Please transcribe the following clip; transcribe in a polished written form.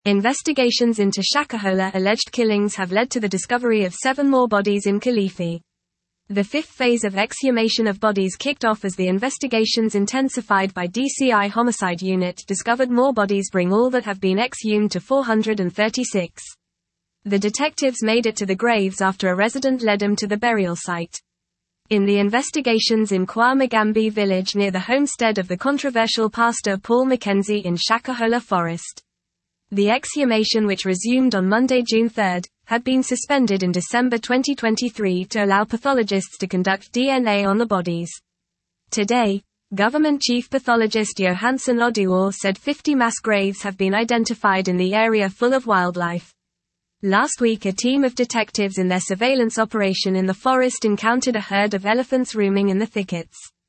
Investigations into Shakahola alleged killings have led to the discovery of 7 more bodies in Kilifi. The 5th phase of exhumation of bodies kicked off as the investigations intensified by DCI Homicide Unit discovered more bodies, bring all that have been exhumed to 436. The detectives made it to the graves after a resident led them to the burial site. In the investigations in Kwa Magambi village near the homestead of the controversial pastor Paul Mackenzie in Shakahola Forest. The exhumation, which resumed on Monday, June 3, had been suspended in December 2023 to allow pathologists to conduct DNA on the bodies. Today, Government Chief Pathologist Johansson Oduor said 50 mass graves have been identified in the area full of wildlife. Last week, a team of detectives in their surveillance operation in the forest encountered a herd of elephants roaming in the thickets.